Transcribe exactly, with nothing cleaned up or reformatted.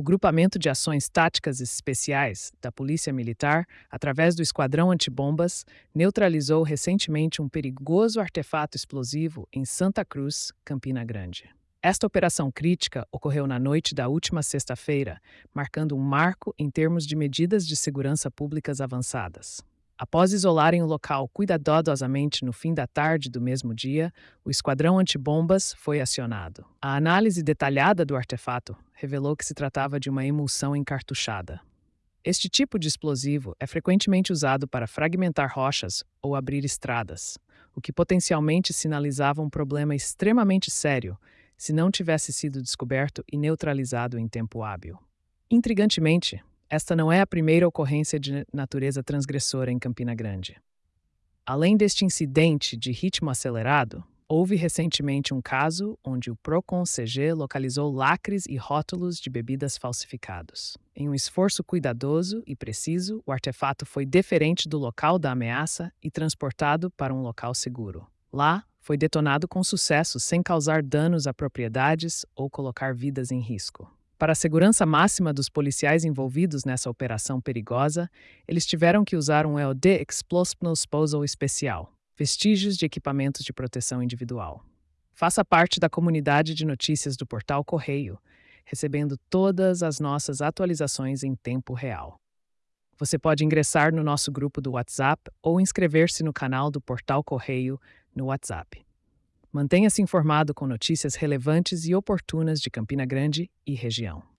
O Grupamento de Ações Táticas Especiais da Polícia Militar, através do Esquadrão Antibombas, neutralizou recentemente um perigoso artefato explosivo em Santa Cruz, Campina Grande. Esta operação crítica ocorreu na noite da última sexta-feira, marcando um marco em termos de medidas de segurança públicas avançadas. Após isolarem o local cuidadosamente no fim da tarde do mesmo dia, o Esquadrão Antibombas foi acionado. A análise detalhada do artefato revelou que se tratava de uma emulsão encartuchada. Este tipo de explosivo é frequentemente usado para fragmentar rochas ou abrir estradas, o que potencialmente sinalizava um problema extremamente sério se não tivesse sido descoberto e neutralizado em tempo hábil. Intrigantemente, esta não é a primeira ocorrência de natureza transgressora em Campina Grande. Além deste incidente de ritmo acelerado, houve recentemente um caso onde o Procon-C G localizou lacres e rótulos de bebidas falsificados. Em um esforço cuidadoso e preciso, o artefato foi deferente do local da ameaça e transportado para um local seguro. Lá, foi detonado com sucesso sem causar danos a propriedades ou colocar vidas em risco. Para a segurança máxima dos policiais envolvidos nessa operação perigosa, eles tiveram que usar um E O D Explosive Disposal especial, vestígios de equipamentos de proteção individual. Faça parte da comunidade de notícias do Portal Correio, recebendo todas as nossas atualizações em tempo real. Você pode ingressar no nosso grupo do WhatsApp ou inscrever-se no canal do Portal Correio no WhatsApp. Mantenha-se informado com notícias relevantes e oportunas de Campina Grande e região.